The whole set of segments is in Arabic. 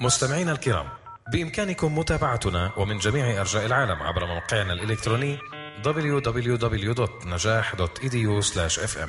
مستمعينا الكرام، بإمكانكم متابعتنا ومن جميع أرجاء العالم عبر موقعنا الإلكتروني www.najah.edu/fm.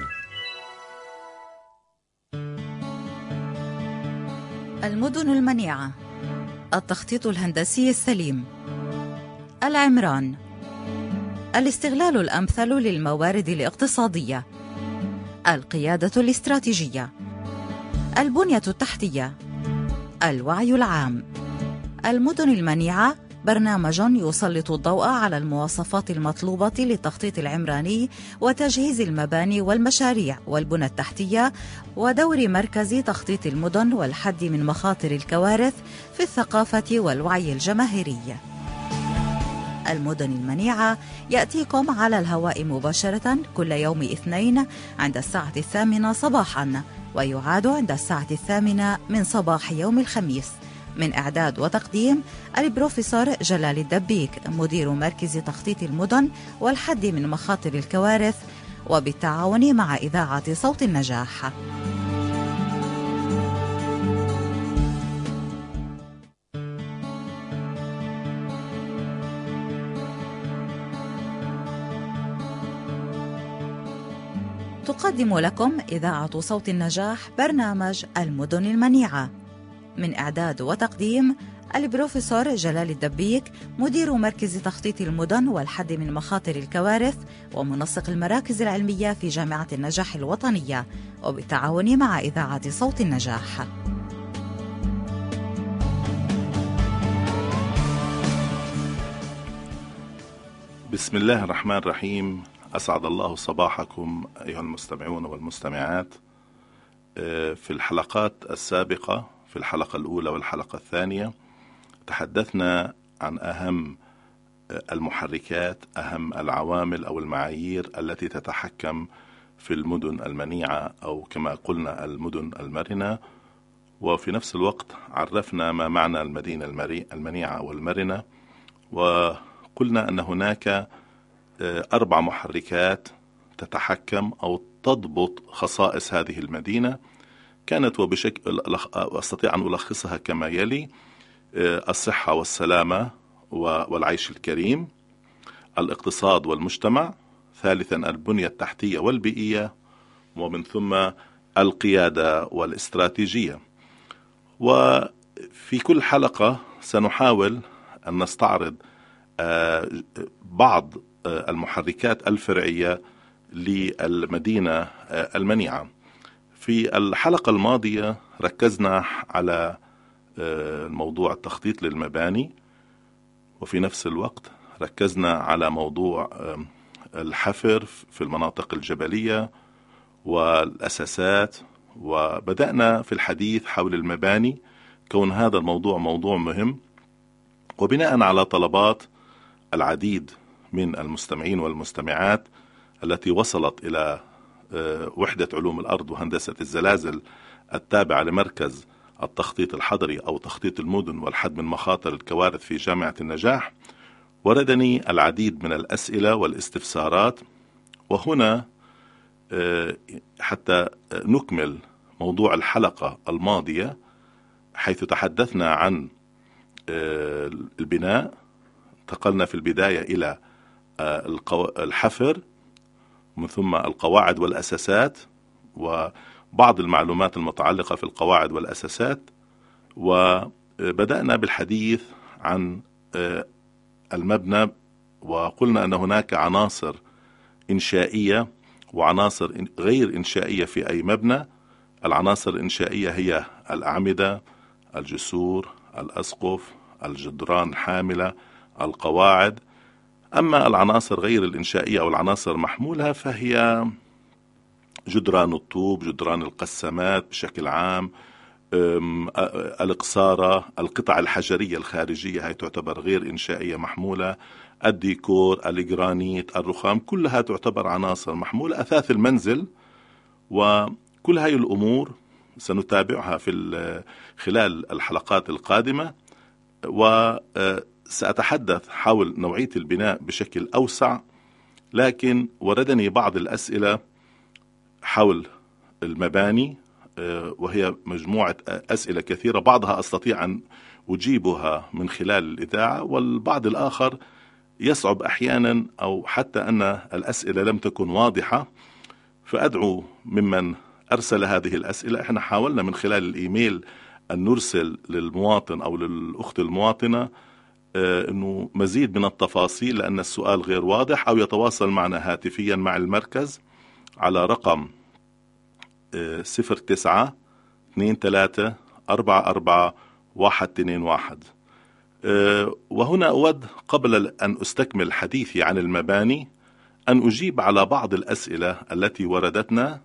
المدن المنيعة، التخطيط الهندسي السليم، العمران، الاستغلال الأمثل للموارد الاقتصادية، القيادة الاستراتيجية، البنية التحتية، الوعي العام. المدن المنيعة برنامج يسلط الضوء على المواصفات المطلوبة للتخطيط العمراني وتجهيز المباني والمشاريع والبنى التحتية، ودور مركز تخطيط المدن والحد من مخاطر الكوارث في الثقافة والوعي الجماهيري. المدن المنيعة يأتيكم على الهواء مباشرة كل يوم اثنين عند الساعة 8 صباحا، ويعاد عند الساعة 8 من صباح يوم الخميس. من إعداد وتقديم البروفيسور جلال الدبيك، مدير مركز تخطيط المدن والحد من مخاطر الكوارث، وبالتعاون مع إذاعة صوت النجاح. تقدم لكم إذاعة صوت النجاح برنامج المدن المنيعة. من إعداد وتقديم البروفيسور جلال الدبيك، مدير مركز تخطيط المدن والحد من مخاطر الكوارث ومنسق المراكز العلمية في جامعة النجاح الوطنية، وبالتعاون مع إذاعة صوت النجاح. بسم الله الرحمن الرحيم. أسعد الله صباحكم أيها المستمعون والمستمعات. في الحلقات السابقة، في الحلقة الأولى والحلقة الثانية، تحدثنا عن أهم المحركات، أهم العوامل أو المعايير التي تتحكم في المدن المنيعة، أو كما قلنا المدن المرنة. وفي نفس الوقت عرفنا ما معنى المدينة المنيعة والمرنة، وقلنا أن هناك 4 محركات تتحكم أو تضبط خصائص هذه المدينة. كانت وبشكل أستطيع أن ألخصها كما يلي: الصحة والسلامة والعيش الكريم، الاقتصاد والمجتمع، ثالثا البنية التحتية والبيئية، ومن ثم القيادة والاستراتيجية. وفي كل حلقة سنحاول أن نستعرض بعض المحركات الفرعية للمدينة المنيعة. في الحلقة الماضية ركزنا على موضوع التخطيط للمباني، وفي نفس الوقت ركزنا على موضوع الحفر في المناطق الجبلية والأساسات، وبدأنا في الحديث حول المباني، كون هذا الموضوع موضوع مهم. وبناء على طلبات العديد من المستمعين والمستمعات التي وصلت إلى وحدة علوم الأرض وهندسة الزلازل التابعة لمركز التخطيط الحضري أو تخطيط المدن والحد من مخاطر الكوارث في جامعة النجاح، وردني العديد من الأسئلة والاستفسارات. وهنا حتى نكمل موضوع الحلقة الماضية، حيث تحدثنا عن البناء، انتقلنا في البداية إلى الحفر، ومن ثم القواعد والأساسات وبعض المعلومات المتعلقة في القواعد والأساسات، وبدأنا بالحديث عن المبنى، وقلنا أن هناك عناصر إنشائية وعناصر غير إنشائية في أي مبنى. العناصر الإنشائية هي الأعمدة، الجسور، الأسقف، الجدران الحاملة، القواعد. أما العناصر غير الإنشائية أو العناصر المحمولة فهي جدران الطوب، جدران القسمات بشكل عام، الإقصارة، القطع الحجرية الخارجية هي تعتبر غير إنشائية محمولة، الديكور، الجرانيت، الرخام، كلها تعتبر عناصر محمولة، أثاث المنزل. وكل هذه الأمور سنتابعها في خلال الحلقات القادمة، وسأتحدث حول نوعية البناء بشكل أوسع. لكن وردني بعض الأسئلة حول المباني وهي مجموعة أسئلة كثيرة، بعضها أستطيع أن أجيبها من خلال الإذاعة، والبعض الآخر يصعب أحيانا، أو حتى أن الأسئلة لم تكن واضحة، فأدعو ممن أرسل هذه الأسئلة. إحنا حاولنا من خلال الإيميل أن نرسل للمواطن أو للأخت المواطنة أنه مزيد من التفاصيل لأن السؤال غير واضح، أو يتواصل معنا هاتفيا مع المركز على رقم 09-23-44-121. وهنا أود قبل أن أستكمل حديثي عن المباني أن أجيب على بعض الأسئلة التي وردتنا.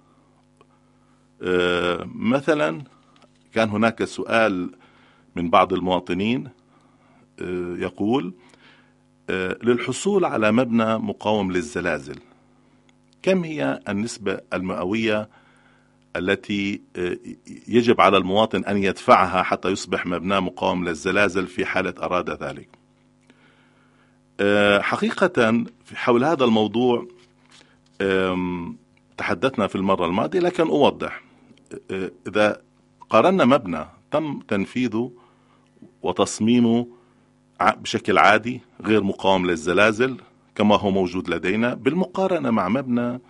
مثلا كان هناك سؤال من بعض المواطنين يقول: للحصول على مبنى مقاوم للزلازل كم هي النسبة المئوية التي يجب على المواطن أن يدفعها حتى يصبح مبنى مقاوم للزلازل في حالة أراد ذلك؟ حقيقة حول هذا الموضوع تحدثنا في المرة الماضية، لكن أوضح. إذا قارنا مبنى تم تنفيذه وتصميمه بشكل عادي غير مقاوم للزلازل كما هو موجود لدينا، بالمقارنة مع مبنى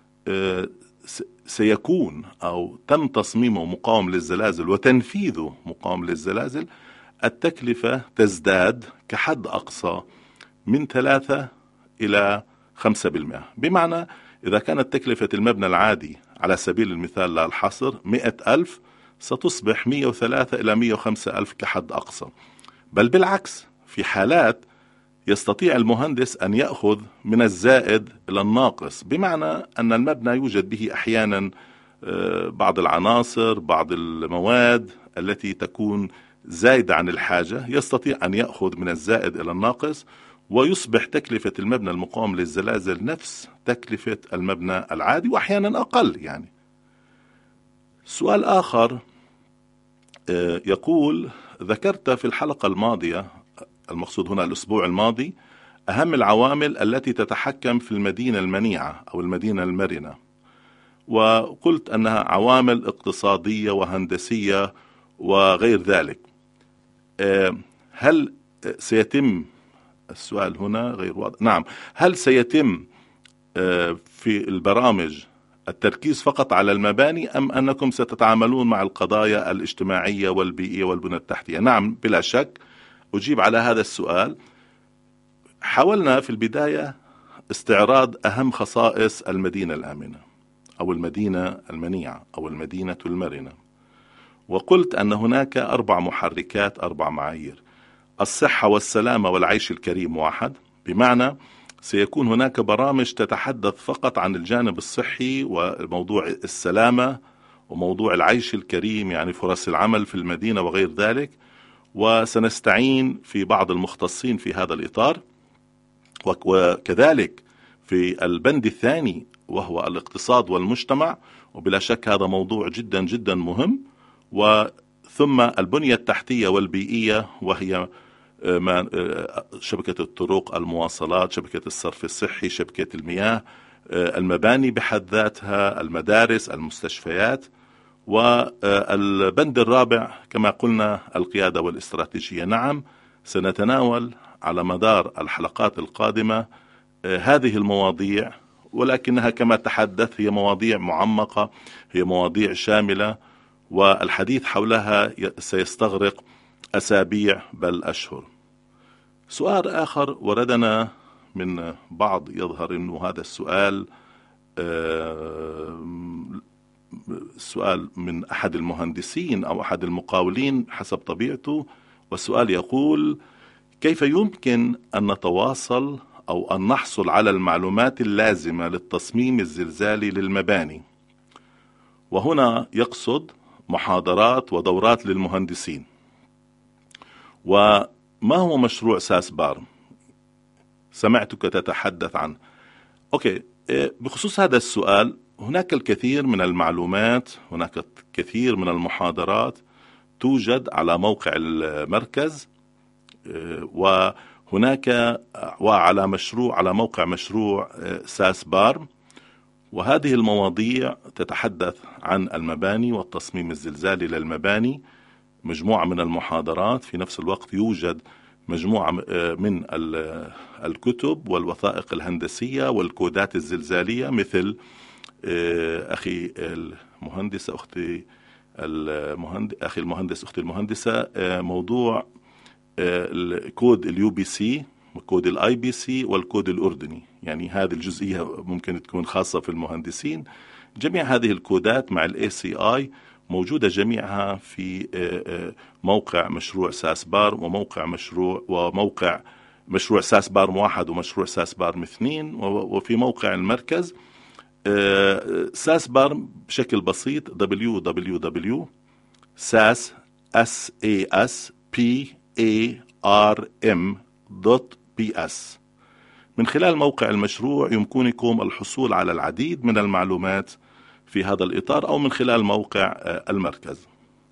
سيكون أو تم تصميمه مقاوم للزلازل وتنفيذه مقاوم للزلازل، التكلفة تزداد كحد أقصى من 3 إلى 5%. بمعنى إذا كانت تكلفة المبنى العادي على سبيل المثال لا الحصر 100,000، ستصبح 103 إلى 105,000 كحد أقصى. بل بالعكس، في حالات يستطيع المهندس أن يأخذ من الزائد إلى الناقص، بمعنى أن المبنى يوجد به أحيانا بعض العناصر، بعض المواد التي تكون زايدة عن الحاجة، يستطيع أن يأخذ من الزائد إلى الناقص، ويصبح تكلفة المبنى المقاوم للزلازل نفس تكلفة المبنى العادي وأحيانا أقل. يعني سؤال آخر يقول: ذكرت في الحلقة الماضية، المقصود هنا الأسبوع الماضي، أهم العوامل التي تتحكم في المدينة المنيعة أو المدينة المرنة، وقلت أنها عوامل اقتصادية وهندسية وغير ذلك. هل سيتم، السؤال هنا غير واضح، نعم، هل سيتم في البرامج التركيز فقط على المباني، أم أنكم ستتعاملون مع القضايا الاجتماعية والبيئية والبنى التحتية؟ نعم، بلا شك أجيب على هذا السؤال. حاولنا في البداية استعراض أهم خصائص المدينة الآمنة أو المدينة المنيعة أو المدينة المرنة، وقلت أن هناك 4 محركات، 4 معايير: الصحة والسلامة والعيش الكريم 1، بمعنى سيكون هناك برامج تتحدث فقط عن الجانب الصحي وموضوع السلامة وموضوع العيش الكريم، يعني فرص العمل في المدينة وغير ذلك، وسنستعين في بعض المختصين في هذا الإطار. وكذلك في البند الثاني وهو الاقتصاد والمجتمع، وبلا شك هذا موضوع جدا جدا مهم. وثم البنية التحتية والبيئية، وهي شبكة الطرق، المواصلات، شبكة الصرف الصحي، شبكة المياه، المباني بحد ذاتها، المدارس، المستشفيات. والبند الرابع كما قلنا القيادة والاستراتيجية. نعم، سنتناول على مدار الحلقات القادمة هذه المواضيع، ولكنها كما تحدث هي مواضيع معمقة، هي مواضيع شاملة، والحديث حولها سيستغرق أسابيع بل أشهر. سؤال آخر وردنا من بعض، يظهر أنه هذا السؤال سؤال من أحد المهندسين أو أحد المقاولين حسب طبيعته، والسؤال يقول: كيف يمكن أن نتواصل أو أن نحصل على المعلومات اللازمة للتصميم الزلزالي للمباني؟ وهنا يقصد محاضرات ودورات للمهندسين. وما هو مشروع ساسبار؟ سمعتك تتحدث عنه. بخصوص هذا السؤال، هناك الكثير من المعلومات، هناك الكثير من المحاضرات توجد على موقع المركز، وهناك على موقع مشروع ساسبار وهذه المواضيع تتحدث عن المباني والتصميم الزلزالي للمباني، مجموعة من المحاضرات. في نفس الوقت يوجد مجموعة من الكتب والوثائق الهندسية والكودات الزلزالية، مثل أخي المهندس أختي أخي المهندس أختي المهندسة، موضوع الكود UBC وكود IBC والكود الأردني. يعني هذه الجزئية ممكن تكون خاصة في المهندسين. جميع هذه الكودات مع ACI موجودة جميعها في موقع مشروع ساسبار وموقع مشروع ساسبار 1 ومشروع ساسبار 2، وفي موقع المركز ساسبار بشكل بسيط www.sasparm.ps. من خلال موقع المشروع يمكنكم الحصول على العديد من المعلومات في هذا الإطار، أو من خلال موقع المركز.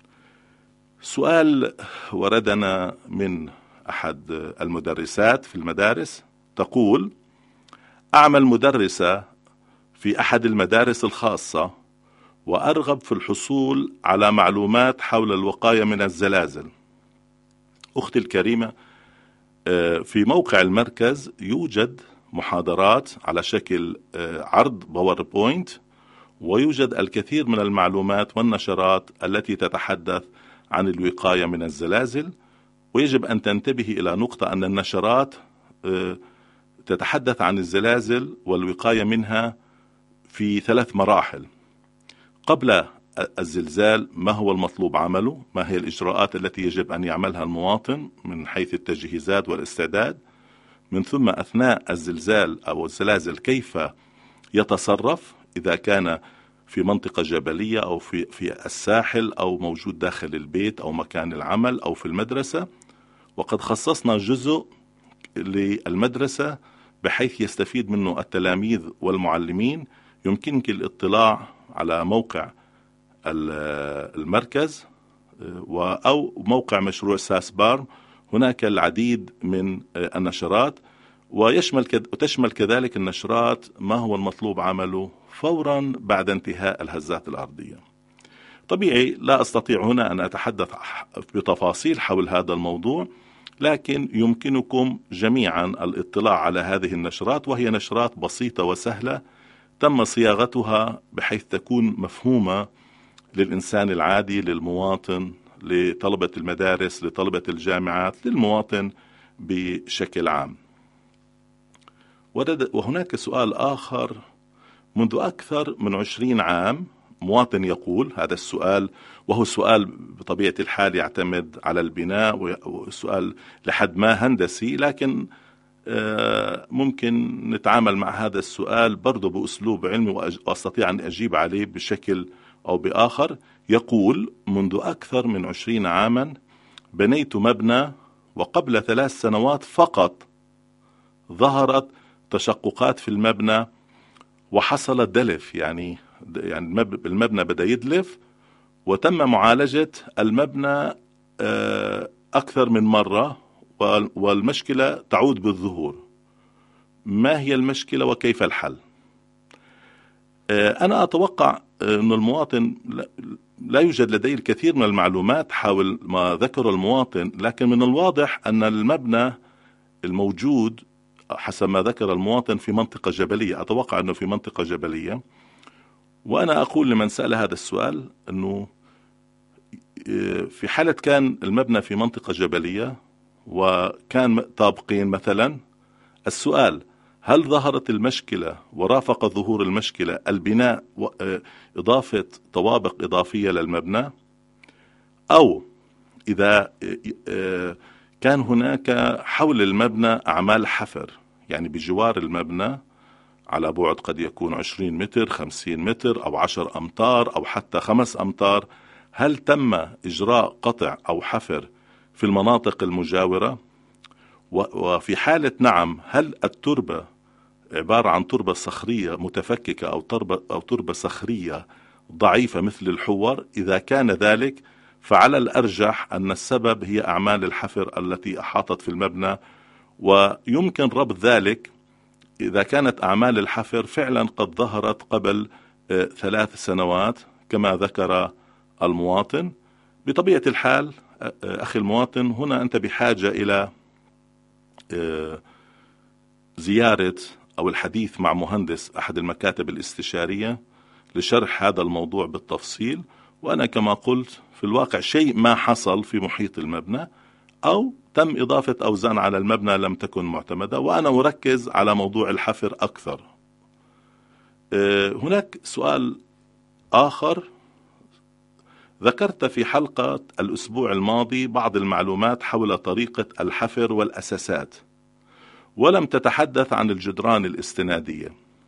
سؤال وردنا من أحد المدرسات في المدارس، تقول: أعمل مدرسة في أحد المدارس الخاصة وأرغب في الحصول على معلومات حول الوقاية من الزلازل. أختي الكريمة، في موقع المركز يوجد محاضرات على شكل عرض باوربوينت، ويوجد الكثير من المعلومات والنشرات التي تتحدث عن الوقاية من الزلازل. ويجب أن تنتبه إلى نقطة، أن النشرات تتحدث عن الزلازل والوقاية منها في 3 مراحل. قبل الزلزال، ما هو المطلوب عمله؟ ما هي الإجراءات التي يجب أن يعملها المواطن من حيث التجهيزات والاستعداد؟ من ثم أثناء الزلزال أو الزلازل كيف يتصرف إذا كان في منطقة جبلية أو في الساحل أو موجود داخل البيت أو مكان العمل أو في المدرسة. وقد خصصنا جزء للمدرسة بحيث يستفيد منه التلاميذ والمعلمين. يمكنك الاطلاع على موقع المركز أو موقع مشروع ساسبار، هناك العديد من النشرات، وتشمل كذلك النشرات ما هو المطلوب عمله فورا بعد انتهاء الهزات الأرضية. طبيعي لا أستطيع هنا أن أتحدث بتفاصيل حول هذا الموضوع، لكن يمكنكم جميعا الاطلاع على هذه النشرات، وهي نشرات بسيطة وسهلة تم صياغتها بحيث تكون مفهومة للإنسان العادي، للمواطن، لطلبة المدارس، لطلبة الجامعات، للمواطن بشكل عام. وهناك سؤال آخر: منذ أكثر من 20 عام مواطن يقول هذا السؤال، وهو سؤال بطبيعة الحال يعتمد على البناء، وسؤال لحد ما هندسي، لكن ممكن نتعامل مع هذا السؤال برضو بأسلوب علمي وأستطيع أن أجيب عليه بشكل أو بآخر. يقول: منذ أكثر من 20 عاما بنيت مبنى، وقبل 3 سنوات فقط ظهرت تشققات في المبنى وحصل دلف، يعني المبنى بدأ يدلف، وتم معالجة المبنى أكثر من مرة، والمشكلة تعود بالظهور. ما هي المشكلة وكيف الحل؟ أنا أتوقع أن المواطن لا يوجد لديه الكثير من المعلومات حول ما ذكر المواطن، لكن من الواضح أن المبنى الموجود حسب ما ذكر المواطن في منطقة جبلية. أتوقع أنه في منطقة جبلية، وأنا أقول لمن سأل هذا السؤال أنه في حالة كان المبنى في منطقة جبلية وكان طابقين مثلا، السؤال: هل ظهرت المشكلة ورافق ظهور المشكلة البناء وإضافة طوابق إضافية للمبنى، أو إذا كان هناك حول المبنى أعمال حفر، يعني بجوار المبنى على بعد قد يكون 20 متر 50 متر أو 10 أمتار أو حتى 5 أمتار، هل تم إجراء قطع أو حفر في المناطق المجاورة؟ وفي حالة نعم، هل التربة عبارة عن تربة صخرية متفككة أو تربة صخرية ضعيفة مثل الحور؟ إذا كان ذلك فعلى الأرجح أن السبب هي أعمال الحفر التي أحاطت في المبنى، ويمكن ربط ذلك إذا كانت أعمال الحفر فعلا قد ظهرت قبل 3 سنوات كما ذكر المواطن. بطبيعة الحال أخي المواطن، هنا أنت بحاجة إلى زيارة أو الحديث مع مهندس أحد المكاتب الاستشارية لشرح هذا الموضوع بالتفصيل. وأنا كما قلت في الواقع شيء ما حصل في محيط المبنى، أو تم إضافة أوزان على المبنى لم تكن معتمدة، وأنا أركز على موضوع الحفر أكثر. هناك سؤال آخر، ذكرت في حلقة الأسبوع الماضي بعض المعلومات حول طريقة الحفر والأساسات، ولم تتحدث عن الجدران الاستنادية.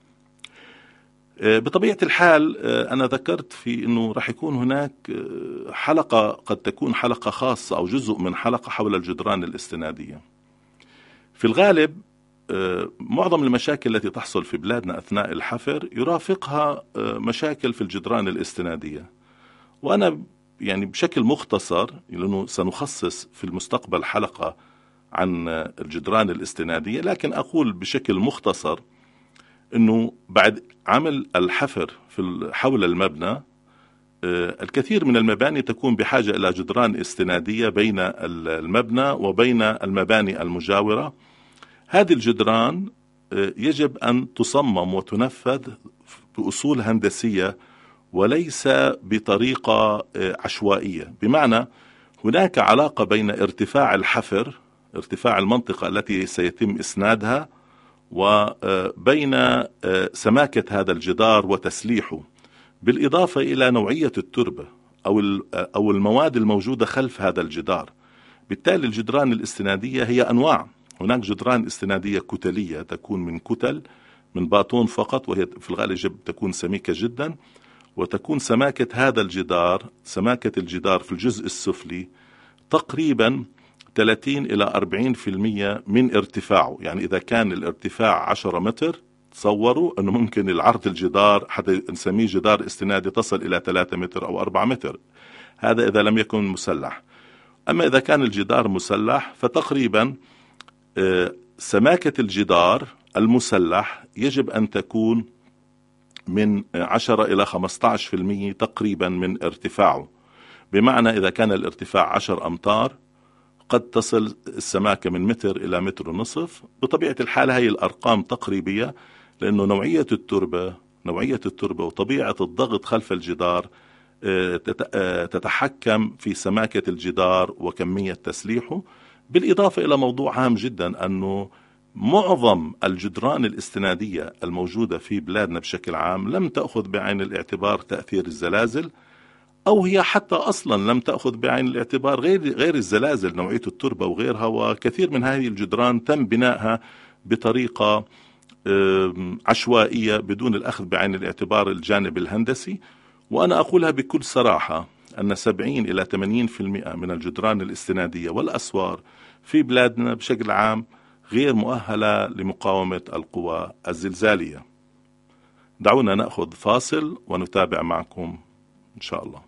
بطبيعة الحال أنا ذكرت في أنه رح يكون هناك حلقة، قد تكون حلقة خاصة أو جزء من حلقة حول الجدران الاستنادية. في الغالب معظم المشاكل التي تحصل في بلادنا أثناء الحفر يرافقها مشاكل في الجدران الاستنادية. وأنا يعني بشكل مختصر، لأنه سنخصص في المستقبل حلقة عن الجدران الاستنادية، لكن أقول بشكل مختصر أنه بعد عمل الحفر حول المبنى، الكثير من المباني تكون بحاجة إلى جدران استنادية بين المبنى وبين المباني المجاورة. هذه الجدران يجب أن تصمم وتنفذ بأصول هندسية وليس بطريقة عشوائية، بمعنى هناك علاقة بين ارتفاع الحفر، ارتفاع المنطقة التي سيتم إسنادها، وبين سماكة هذا الجدار وتسليحه، بالإضافة إلى نوعية التربة أو المواد الموجودة خلف هذا الجدار. بالتالي الجدران الاستنادية هي أنواع. هناك جدران استنادية كتلية تكون من كتل، من باطون فقط، وهي في الغالب تكون سميكة جدا، وتكون سماكة هذا الجدار، سماكة الجدار في الجزء السفلي تقريبا 30 إلى 40% من ارتفاعه. يعني إذا كان الارتفاع 10 متر، تصوروا أنه ممكن العرض الجدار حتى نسميه جدار استنادي تصل إلى 3 متر أو 4 متر، هذا إذا لم يكن مسلح. أما إذا كان الجدار مسلح فتقريبا سماكة الجدار المسلح يجب أن تكون من 10 إلى 15% تقريبا من ارتفاعه. بمعنى إذا كان الارتفاع 10 أمتار قد تصل السماكة من متر إلى متر ونصف. بطبيعة الحال هي الأرقام تقريبية، لأنه نوعية التربة وطبيعة الضغط خلف الجدار تتحكم في سماكة الجدار وكمية تسليحه. بالإضافة إلى موضوع هام جدا، أنه معظم الجدران الاستنادية الموجودة في بلادنا بشكل عام لم تأخذ بعين الاعتبار تأثير الزلازل، أو هي حتى أصلا لم تأخذ بعين الاعتبار غير الزلازل، نوعية التربة وغيرها. وكثير من هذه الجدران تم بنائها بطريقة عشوائية بدون الأخذ بعين الاعتبار الجانب الهندسي. وأنا أقولها بكل صراحة أن 70 إلى 80% من الجدران الاستنادية والأسوار في بلادنا بشكل عام غير مؤهلة لمقاومة القوى الزلزالية. دعونا نأخذ فاصل ونتابع معكم إن شاء الله.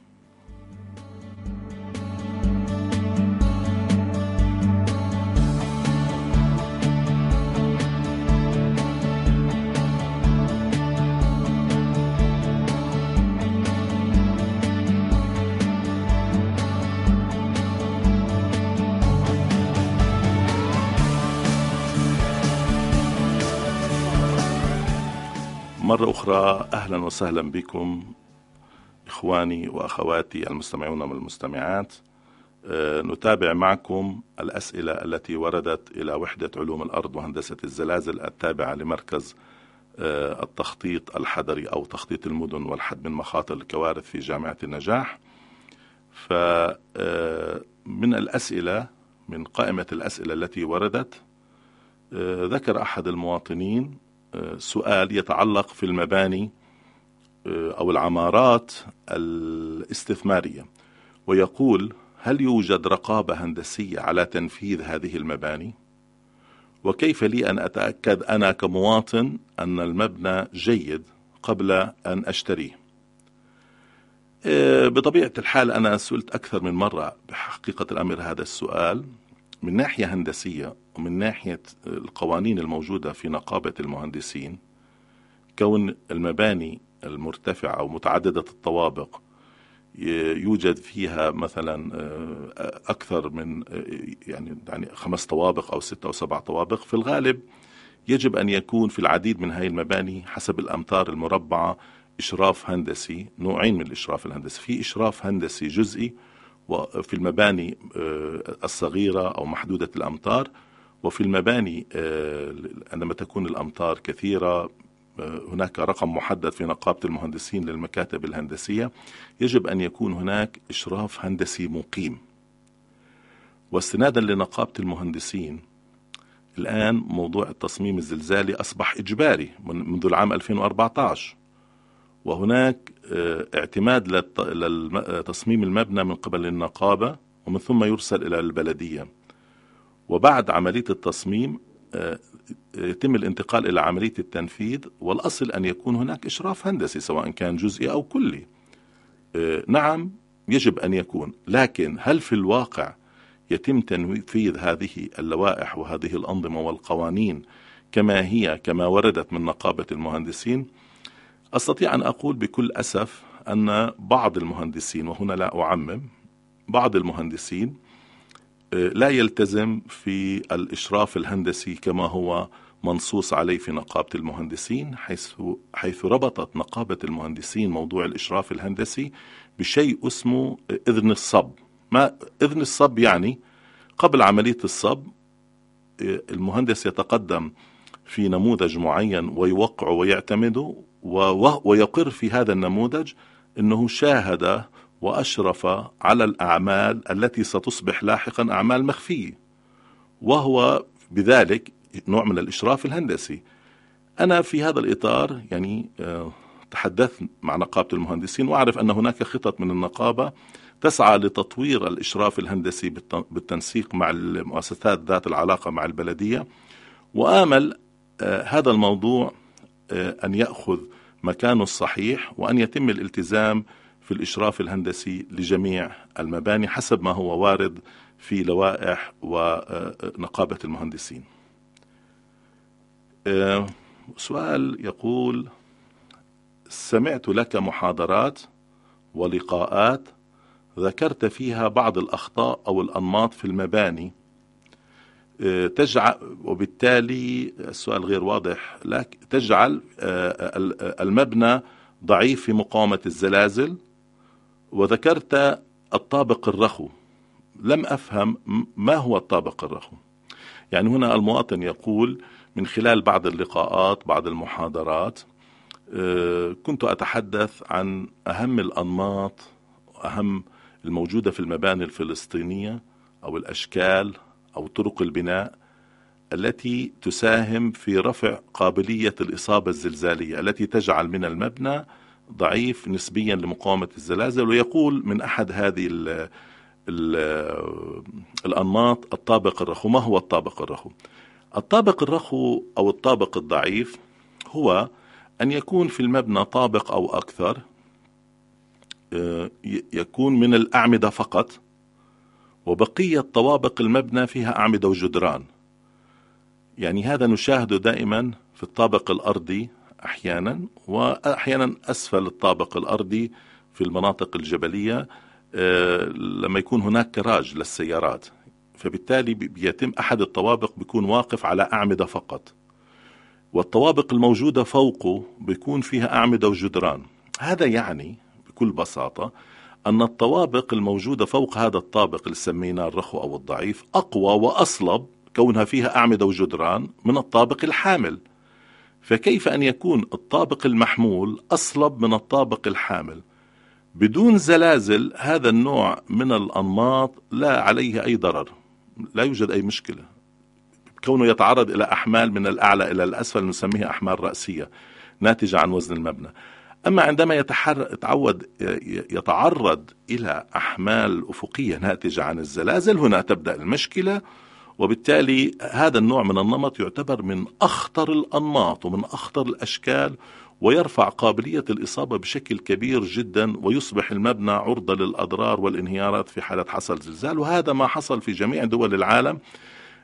مرة أخرى أهلا وسهلا بكم إخواني وأخواتي المستمعون والمستمعات. نتابع معكم الأسئلة التي وردت إلى وحدة علوم الأرض وهندسة الزلازل التابعة لمركز التخطيط الحضري أو تخطيط المدن والحد من مخاطر الكوارث في جامعة النجاح. فمن الأسئلة، من قائمة الأسئلة التي وردت، ذكر أحد المواطنين سؤال يتعلق في المباني أو العمارات الاستثمارية، ويقول: هل يوجد رقابة هندسية على تنفيذ هذه المباني؟ وكيف لي أن أتأكد أنا كمواطن أن المبنى جيد قبل أن أشتريه؟ بطبيعة الحال أنا سئلت أكثر من مرة بحقيقة الأمر هذا السؤال من ناحية هندسية، ومن ناحية القوانين الموجودة في نقابة المهندسين، كون المباني المرتفعة أو متعددة الطوابق يوجد فيها مثلا أكثر من يعني 5 طوابق أو 6 أو 7 طوابق، في الغالب يجب أن يكون في العديد من هذه المباني حسب الأمتار المربعة إشراف هندسي. نوعين من الإشراف الهندسي، في إشراف هندسي جزئي وفي المباني الصغيرة أو محدودة الأمتار، وفي المباني عندما تكون الأمتار كثيرة هناك رقم محدد في نقابة المهندسين للمكاتب الهندسية، يجب أن يكون هناك إشراف هندسي مقيم. واستنادا لنقابة المهندسين الآن موضوع التصميم الزلزالي أصبح إجباري منذ العام 2014، وهناك اعتماد لتصميم المبنى من قبل النقابة ومن ثم يرسل إلى البلدية، وبعد عملية التصميم يتم الانتقال إلى عملية التنفيذ، والأصل أن يكون هناك إشراف هندسي سواء كان جزئي أو كلي. نعم يجب أن يكون، لكن هل في الواقع يتم تنفيذ هذه اللوائح وهذه الأنظمة والقوانين كما وردت من نقابة المهندسين؟ أستطيع أن أقول بكل أسف أن بعض المهندسين، وهنا لا أعمم، بعض المهندسين لا يلتزم في الإشراف الهندسي كما هو منصوص عليه في نقابة المهندسين، حيث ربطت نقابة المهندسين موضوع الإشراف الهندسي بشيء اسمه إذن الصب. ما إذن الصب يعني قبل عملية الصب المهندس يتقدم في نموذج معين ويوقع ويعتمده ويقر في هذا النموذج أنه شاهد وأشرف على الأعمال التي ستصبح لاحقا أعمال مخفية، وهو بذلك نوع من الإشراف الهندسي. أنا في هذا الإطار يعني تحدثت مع نقابة المهندسين، وأعرف أن هناك خطط من النقابة تسعى لتطوير الإشراف الهندسي بالتنسيق مع المؤسسات ذات العلاقة مع البلدية، وآمل هذا الموضوع أن يأخذ مكانه الصحيح، وأن يتم الالتزام في الإشراف الهندسي لجميع المباني حسب ما هو وارد في لوائح ونقابة المهندسين. سؤال يقول: سمعت لك محاضرات ولقاءات ذكرت فيها بعض الأخطاء أو الأنماط في المباني تجعل، وبالتالي السؤال غير واضح لك، تجعل المبنى ضعيف في مقاومة الزلازل، وذكرت الطابق الرخو. لم أفهم ما هو الطابق الرخو. يعني هنا المواطن يقول من خلال بعض اللقاءات بعض المحاضرات كنت أتحدث عن أهم الأنماط وأهم الموجودة في المباني الفلسطينية أو الأشكال أو طرق البناء التي تساهم في رفع قابلية الإصابة الزلزالية التي تجعل من المبنى ضعيف نسبيا لمقاومة الزلازل. ويقول من أحد هذه الأنماط الطابق الرخو. ما هو الطابق الرخو؟ الطابق الرخو أو الطابق الضعيف هو أن يكون في المبنى طابق أو أكثر يكون من الأعمدة فقط، وبقية طوابق المبنى فيها أعمدة وجدران. يعني هذا نشاهده دائما في الطابق الأرضي أحيانا، وأحيانا أسفل الطابق الأرضي في المناطق الجبلية لما يكون هناك كراج للسيارات، فبالتالي بيتم أحد الطوابق بيكون واقف على أعمدة فقط، والطوابق الموجودة فوقه بيكون فيها أعمدة وجدران. هذا يعني بكل بساطة أن الطوابق الموجودة فوق هذا الطابق اللي سميناه الرخو أو الضعيف أقوى وأصلب كونها فيها أعمدة وجدران من الطابق الحامل. فكيف أن يكون الطابق المحمول أصلب من الطابق الحامل بدون زلازل؟ هذا النوع من الأنماط لا عليه أي ضرر، لا يوجد أي مشكلة كونه يتعرض إلى أحمال من الأعلى إلى الأسفل نسميها أحمال رأسية ناتجة عن وزن المبنى. أما عندما يتعرض إلى أحمال أفقية ناتجة عن الزلازل، هنا تبدأ المشكلة. وبالتالي هذا النوع من النمط يعتبر من أخطر الأنماط ومن أخطر الأشكال، ويرفع قابلية الإصابة بشكل كبير جدا، ويصبح المبنى عرضة للأضرار والانهيارات في حالة حصل زلزال. وهذا ما حصل في جميع دول العالم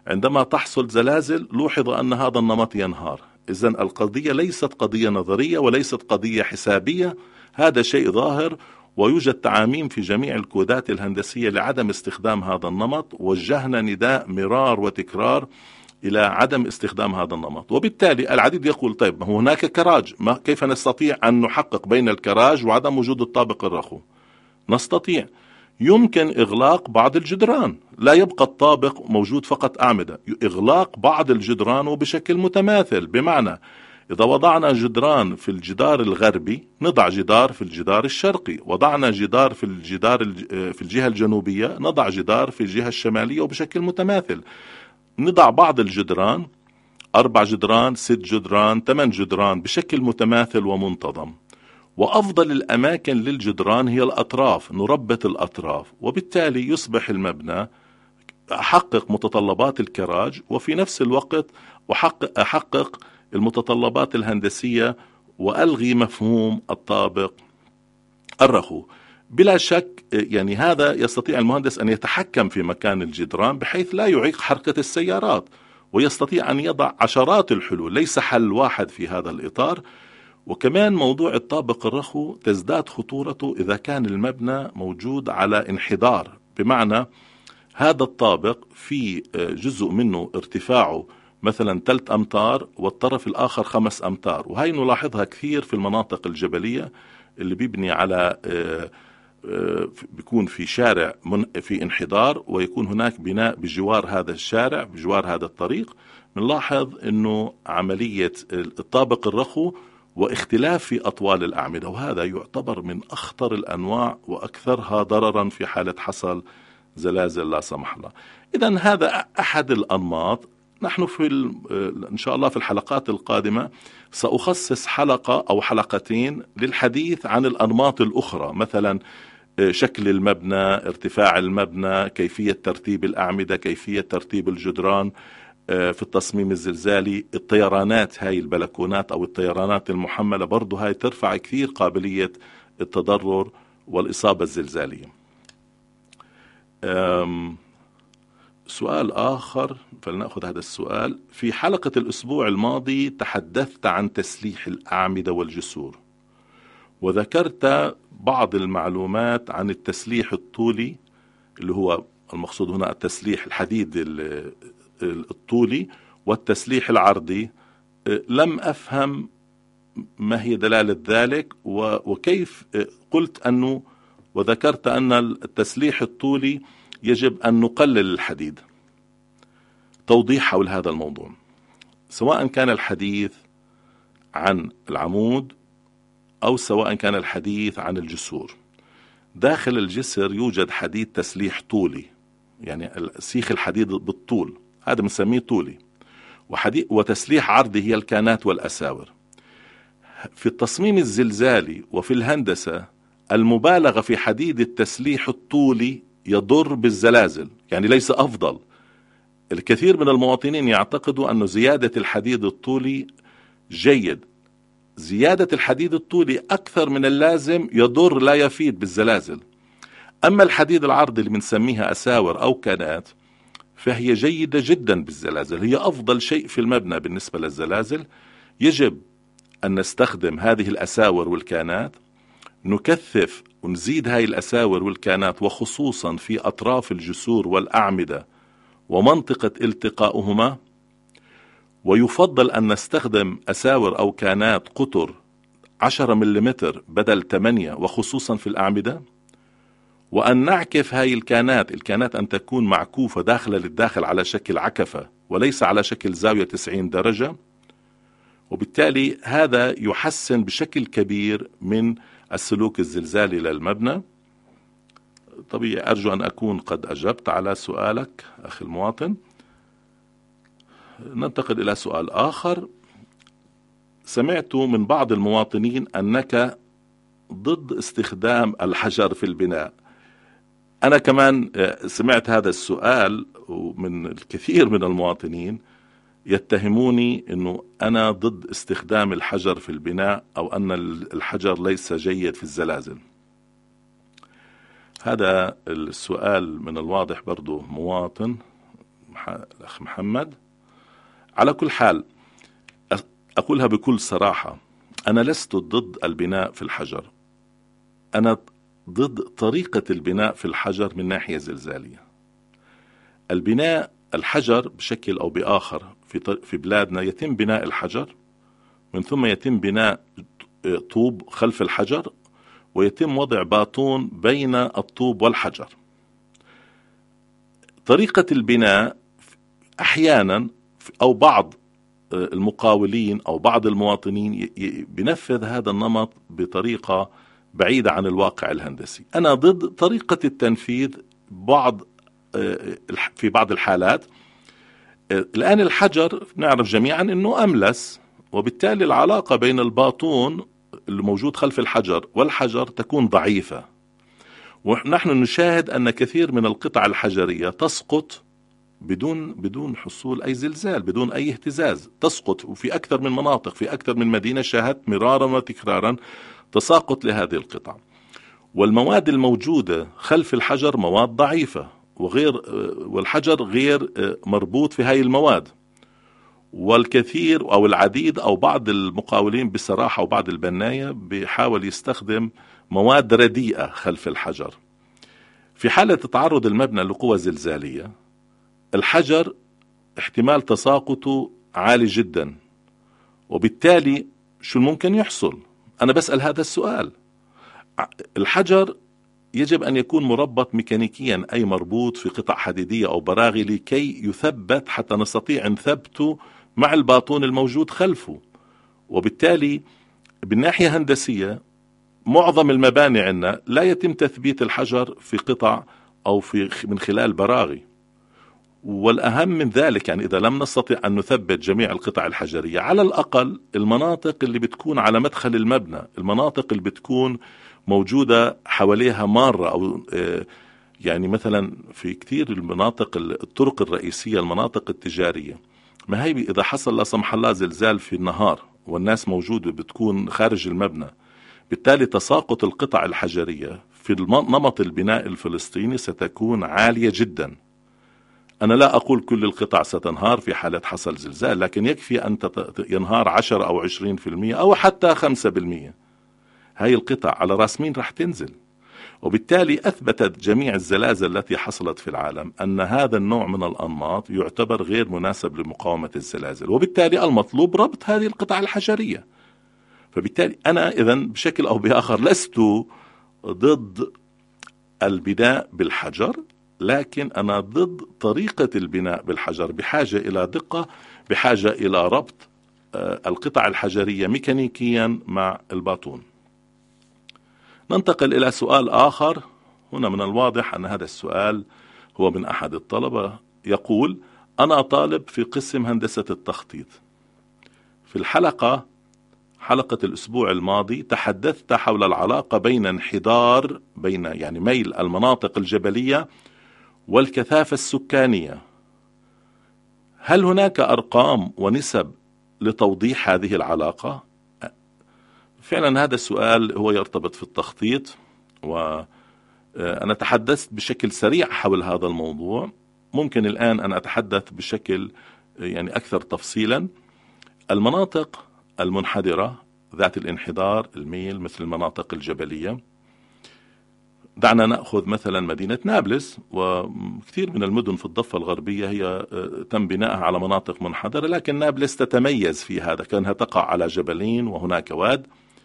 عندما تحصل زلازل لوحظ أن هذا النمط ينهار. إذن القضية ليست قضية نظرية وليست قضية حسابية، هذا شيء ظاهر، ويوجد تعاميم في جميع الكودات الهندسية لعدم استخدام هذا النمط. وجهنا نداء مرار وتكرار إلى عدم استخدام هذا النمط. وبالتالي العديد يقول طيب ما هو هناك كراج، كيف نستطيع أن نحقق بين الكراج وعدم وجود الطابق الرخو؟ نستطيع، يمكن إغلاق بعض الجدران، لا يبقى الطابق موجود فقط أعمدة، إغلاق بعض الجدران وبشكل متماثل. بمعنى إذا وضعنا جدران في الجدار الغربي نضع جدار في الجدار الشرقي، وضعنا جدار في في الجهة الجنوبية نضع جدار في الجهة الشمالية وبشكل متماثل. نضع بعض الجدران 4 جدران 6 جدران 8 جدران بشكل متماثل ومنتظم. وأفضل الأماكن للجدران هي الأطراف، نربط الأطراف، وبالتالي يصبح المبنى أحقق متطلبات الكراج وفي نفس الوقت أحقق المتطلبات الهندسية وألغي مفهوم الطابق الرخو. بلا شك يعني هذا يستطيع المهندس أن يتحكم في مكان الجدران بحيث لا يعيق حركة السيارات، ويستطيع أن يضع عشرات الحلول، ليس حل واحد في هذا الإطار. وكمان موضوع الطابق الرخو تزداد خطورته إذا كان المبنى موجود على انحدار، بمعنى هذا الطابق في جزء منه ارتفاعه مثلا 3 أمتار والطرف الآخر 5 أمتار، وهي نلاحظها كثير في المناطق الجبلية اللي بيبني على بيكون في شارع في انحدار ويكون هناك بناء بجوار هذا الشارع بجوار هذا الطريق. بنلاحظ انه عملية الطابق الرخو واختلاف في أطوال الأعمدة، وهذا يعتبر من أخطر الأنواع وأكثرها ضررا في حالة حصل زلازل لا سمح الله. إذن هذا أحد الأنماط. نحن إن شاء الله في الحلقات القادمة سأخصص حلقة أو حلقتين للحديث عن الأنماط الأخرى، مثلا شكل المبنى، ارتفاع المبنى، كيفية ترتيب الأعمدة، كيفية ترتيب الجدران في التصميم الزلزالي، الطيرانات، هاي البلكونات أو الطيرانات المحملة برضو هاي ترفع كثير قابلية التضرر والإصابة الزلزالية. سؤال آخر، فلنأخذ هذا السؤال. في حلقة الأسبوع الماضي تحدثت عن تسليح الأعمدة والجسور، وذكرت بعض المعلومات عن التسليح الطولي اللي هو المقصود هنا التسليح الحديد الطولي والتسليح العرضي. لم أفهم ما هي دلالة ذلك وكيف قلت أنه وذكرت أن التسليح الطولي يجب أن نقلل الحديد. توضيح حول هذا الموضوع، سواء كان الحديث عن العمود أو سواء كان الحديث عن الجسور. داخل الجسر يوجد حديد تسليح طولي، يعني سيخ الحديد بالطول، هذا بنسميه طولي. وتسليح عرضي هي الكانات والأساور. في التصميم الزلزالي وفي الهندسة المبالغة في حديد التسليح الطولي يضر بالزلازل، يعني ليس أفضل. الكثير من المواطنين يعتقدوا أن زيادة الحديد الطولي جيد. زيادة الحديد الطولي أكثر من اللازم يضر لا يفيد بالزلازل. أما الحديد العرضي اللي بنسميها أساور أو كانات فهي جيدة جدا بالزلازل، هي أفضل شيء في المبنى بالنسبة للزلازل. يجب أن نستخدم هذه الأساور والكانات، نكثف ونزيد هاي الأساور والكانات وخصوصا في أطراف الجسور والأعمدة ومنطقة التقاؤهما. ويفضل أن نستخدم أساور أو كانات قطر 10 ملم بدل 8 وخصوصا في الأعمدة. وأن نعكف هاي الكانات أن تكون معكوفة داخل للداخل على شكل عكفة وليس على شكل زاوية 90 درجة. وبالتالي هذا يحسن بشكل كبير من السلوك الزلزالي للمبنى. طبيعي أرجو أن أكون قد أجبت على سؤالك أخي المواطن. ننتقل إلى سؤال آخر. سمعت من بعض المواطنين أنك ضد استخدام الحجر في البناء. أنا كمان سمعت هذا السؤال ومن الكثير من المواطنين يتهموني أنه أنا ضد استخدام الحجر في البناء أو أن الحجر ليس جيد في الزلازل. هذا السؤال من الواضح برضو مواطن الأخ محمد. على كل حال أقولها بكل صراحة، أنا لست ضد البناء في الحجر، أنا ضد طريقة البناء في الحجر من ناحية زلزالية. البناء الحجر بشكل أو بآخر في بلادنا يتم بناء الحجر، من ثم يتم بناء طوب خلف الحجر، ويتم وضع باطون بين الطوب والحجر. طريقة البناء أحيانا أو بعض المقاولين أو بعض المواطنين بنفذ هذا النمط بطريقة بعيدة عن الواقع الهندسي. أنا ضد طريقة التنفيذ في بعض الحالات. الآن الحجر نعرف جميعا أنه أملس، وبالتالي العلاقة بين الباطون الموجود خلف الحجر والحجر تكون ضعيفة، ونحن نشاهد أن كثير من القطع الحجرية تسقط بدون حصول أي زلزال، بدون أي اهتزاز، تسقط. وفي أكثر من مناطق، في أكثر من مدينة شاهدت مرارا وتكرارا تساقط لهذه القطع. والمواد الموجودة خلف الحجر مواد ضعيفة، والحجر غير مربوط في هاي المواد. والكثير أو العديد أو بعض المقاولين بصراحة وبعض البناية بيحاول يستخدم مواد رديئة خلف الحجر. في حالة تعرض المبنى لقوة زلزالية، الحجر احتمال تساقطه عالي جدا، وبالتالي شو ممكن يحصل؟ أنا بسأل هذا السؤال. الحجر يجب أن يكون مربط ميكانيكيا، أي مربوط في قطع حديدية أو براغي لكي يثبت، حتى نستطيع أن نثبته مع الباطون الموجود خلفه. وبالتالي بالناحية هندسية معظم المباني عندنا لا يتم تثبيت الحجر في قطع أو من خلال براغي. والأهم من ذلك، يعني إذا لم نستطع أن نثبت جميع القطع الحجرية، على الأقل المناطق اللي بتكون على مدخل المبنى، المناطق اللي بتكون موجودة حواليها مارة، أو يعني مثلا في كثير المناطق الطرق الرئيسية، المناطق التجارية، ما هي إذا حصل لا سمح الله زلزال في النهار والناس موجودة بتكون خارج المبنى، بالتالي تساقط القطع الحجرية في نمط البناء الفلسطيني ستكون عالية جدا. أنا لا أقول كل القطع ستنهار في حالة حصل زلزال، لكن يكفي أن ينهار 10 أو 20% أو حتى 5%. هاي القطع على رأس مين رح تنزل؟ وبالتالي أثبتت جميع الزلازل التي حصلت في العالم أن هذا النوع من الأنماط يعتبر غير مناسب لمقاومة الزلازل، وبالتالي المطلوب ربط هذه القطع الحجرية. فبالتالي أنا إذن بشكل أو بآخر لست ضد البناء بالحجر، لكن أنا ضد طريقة البناء بالحجر، بحاجة إلى دقة، بحاجة إلى ربط القطع الحجرية ميكانيكيا مع الباطون. ننتقل إلى سؤال آخر. هنا من الواضح أن هذا السؤال هو من أحد الطلبة، يقول: أنا طالب في قسم هندسة التخطيط. في حلقة الأسبوع الماضي تحدثت حول العلاقة بين يعني ميل المناطق الجبلية والكثافة السكانية. هل هناك أرقام ونسب لتوضيح هذه العلاقة؟ فعلا هذا السؤال هو يرتبط في التخطيط، وأنا تحدثت بشكل سريع حول هذا الموضوع. ممكن الآن أن أتحدث بشكل يعني أكثر تفصيلا. المناطق المنحدرة ذات الانحدار الميل مثل المناطق الجبلية، دعنا نأخذ مثلا مدينة نابلس، وكثير من المدن في الضفة الغربية هي تم بنائها على مناطق منحدرة، لكن نابلس تتميز في هذا، كأنها تقع على جبلين وهناك واد.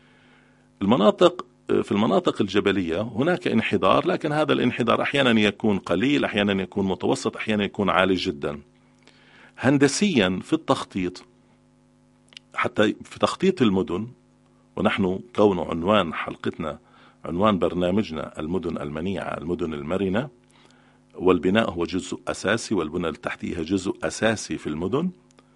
في المناطق الجبلية هناك انحدار، لكن هذا الانحدار أحيانا يكون قليل، أحيانا يكون متوسط، أحيانا يكون عالي جدا. هندسيا في التخطيط، حتى في تخطيط المدن، ونحن كون عنوان حلقتنا، عنوان برنامجنا المدن المنيعة، المدن المرنة، والبناء هو جزء أساسي والبنى التحتية جزء أساسي في المدن.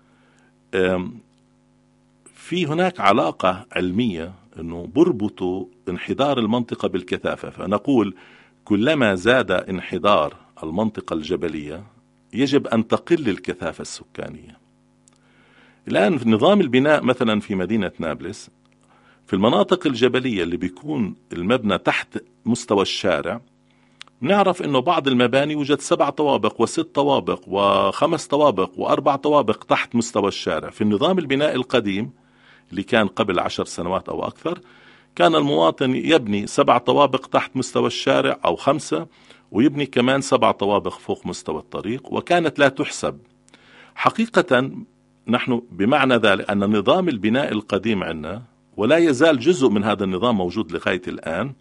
في هناك علاقة علمية أنه بربطوا انحدار المنطقة بالكثافة، فنقول كلما زاد انحدار المنطقة الجبلية يجب أن تقل الكثافة السكانية. الآن في نظام البناء مثلا في مدينة نابلس، في المناطق الجبلية اللي بيكون المبنى تحت مستوى الشارع، نعرف أنه بعض المباني يوجد 7 طوابق و6 طوابق و5 طوابق و4 طوابق تحت مستوى الشارع. في النظام البناء القديم اللي كان قبل 10 سنوات أو أكثر كان المواطن يبني 7 طوابق تحت مستوى الشارع أو 5، ويبني كمان 7 طوابق فوق مستوى الطريق، وكانت لا تحسب. حقيقة نحن بمعنى ذلك أن نظام البناء القديم عندنا ولا يزال جزء من هذا النظام موجود لغاية الآن،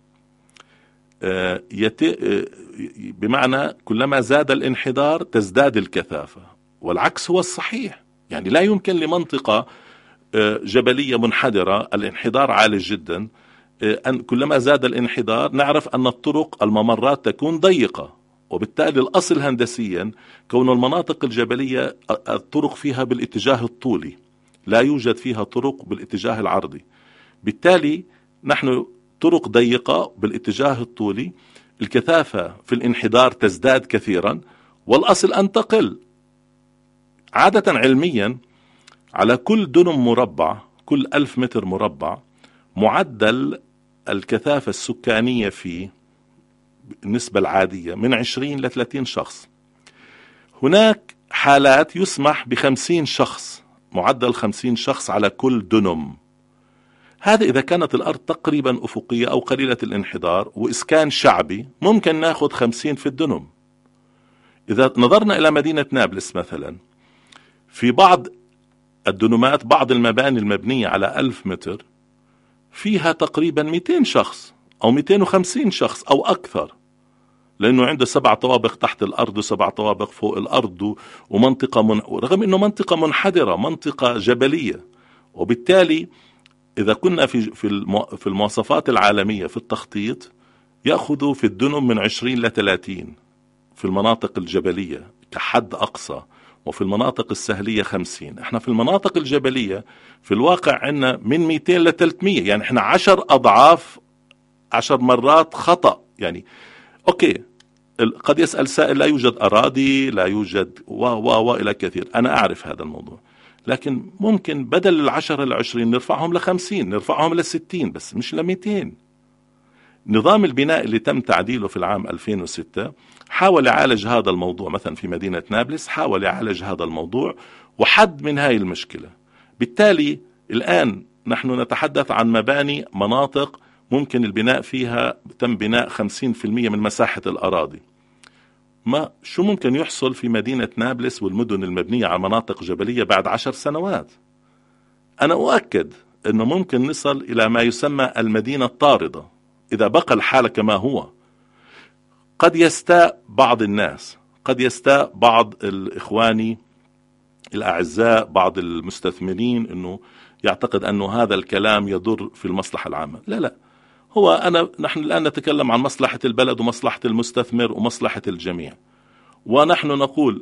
بمعنى كلما زاد الانحدار تزداد الكثافة، والعكس هو الصحيح. يعني لا يمكن لمنطقة جبلية منحدرة الانحدار عالي جدا أن كلما زاد الانحدار نعرف أن الطرق الممرات تكون ضيقة، وبالتالي الأصل هندسيا كون المناطق الجبلية الطرق فيها بالاتجاه الطولي، لا يوجد فيها طرق بالاتجاه العرضي. بالتالي نحن طرق ضيقة بالاتجاه الطولي، الكثافة في الانحدار تزداد كثيرا، والأصل أن تقل. عادة علميا على كل دنم مربع، كل 1000 متر مربع، معدل الكثافة السكانية فيه النسبة العادية من 20 ل 30 شخص. هناك حالات يسمح ب50 شخص، معدل 50 شخص على كل دنم. هذا إذا كانت الأرض تقريبا أفقية أو قليلة الانحدار وإسكان شعبي، ممكن ناخد 50 في الدنم. إذا نظرنا إلى مدينة نابلس مثلا، في بعض الدنمات بعض المباني المبنية على 1000 متر فيها تقريبا 200 شخص أو 250 شخص أو أكثر، لأنه عنده 7 طوابق تحت الأرض و7 طوابق فوق الأرض، ومنطقة رغم أنه منطقة منحدرة، منطقة جبلية. وبالتالي إذا كنا في المواصفات العالمية في التخطيط يأخذوا في الدنم من 20 ل 30 في المناطق الجبلية كحد أقصى، وفي المناطق السهلية 50. احنا في المناطق الجبلية في الواقع عندنا من 200 ل 300، يعني احنا 10 أضعاف، 10 مرات خطأ. يعني أوكي، قد يسأل سائل لا يوجد أراضي، لا يوجد إلى كثير، أنا أعرف هذا الموضوع، لكن ممكن بدل 10 ل 20 نرفعهم ل50، نرفعهم ل60، بس مش ل200. نظام البناء اللي تم تعديله في العام 2006 حاول يعالج هذا الموضوع. مثلا في مدينة نابلس حاول يعالج هذا الموضوع وحد من هاي المشكلة. بالتالي الآن نحن نتحدث عن مباني مناطق ممكن البناء فيها تم بناء 50% من مساحة الأراضي. شو ممكن يحصل في مدينة نابلس والمدن المبنية على مناطق جبلية بعد 10 سنوات؟ أنا أؤكد أنه ممكن نصل إلى ما يسمى المدينة الطاردة إذا بقى الحال كما هو. قد يستاء بعض الناس، قد يستاء بعض الإخواني الأعزاء، بعض المستثمرين، أنه يعتقد أنه هذا الكلام يضر في المصلحة العامة. لا، نحن الآن نتكلم عن مصلحة البلد ومصلحة المستثمر ومصلحة الجميع، ونحن نقول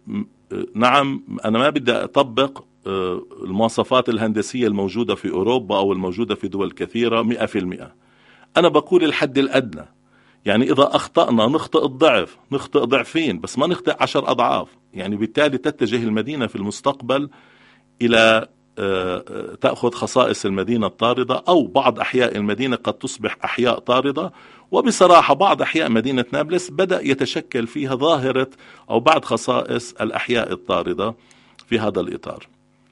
نعم أنا ما بدي أطبق المواصفات الهندسية الموجودة في أوروبا أو الموجودة في دول كثيرة 100%. أنا بقول الحد الأدنى، يعني إذا أخطأنا نخطئ الضعف، نخطئ ضعفين، بس ما نخطئ 10 أضعاف. يعني بالتالي تتجه المدينة في المستقبل إلى تأخذ خصائص المدينة الطاردة، أو بعض أحياء المدينة قد تصبح أحياء طاردة. وبصراحة بعض أحياء مدينة نابلس بدأ يتشكل فيها ظاهرة أو بعض خصائص الأحياء الطاردة في هذا الإطار.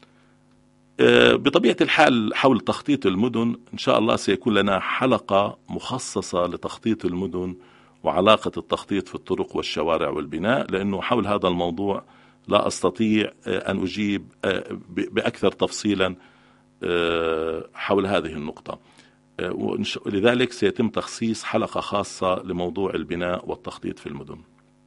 بطبيعة الحال حول تخطيط المدن إن شاء الله سيكون لنا حلقة مخصصة لتخطيط المدن وعلاقة التخطيط في الطرق والشوارع والبناء، لأنه حول هذا الموضوع لا أستطيع أن أجيب بأكثر تفصيلا حول هذه النقطة، لذلك سيتم تخصيص حلقة خاصة لموضوع البناء والتخطيط في المدن.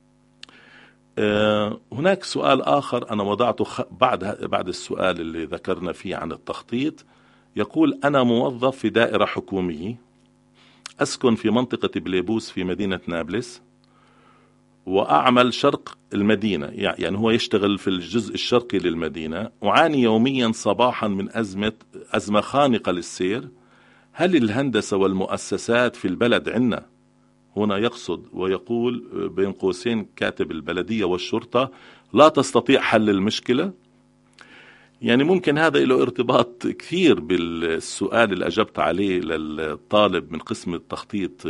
هناك سؤال آخر أنا وضعته بعد السؤال اللي ذكرنا فيه عن التخطيط. يقول: أنا موظف في دائرة حكومية أسكن في منطقة بليبوس في مدينة نابلس، وأعمل شرق المدينة، يعني هو يشتغل في الجزء الشرقي للمدينة. أعاني يوميا صباحا من أزمة خانقة للسير. هل الهندسة والمؤسسات في البلد عنا، هنا يقصد ويقول بين قوسين كاتب البلدية والشرطة، لا تستطيع حل المشكلة؟ يعني ممكن هذا له ارتباط كثير بالسؤال اللي أجبت عليه للطالب من قسم التخطيط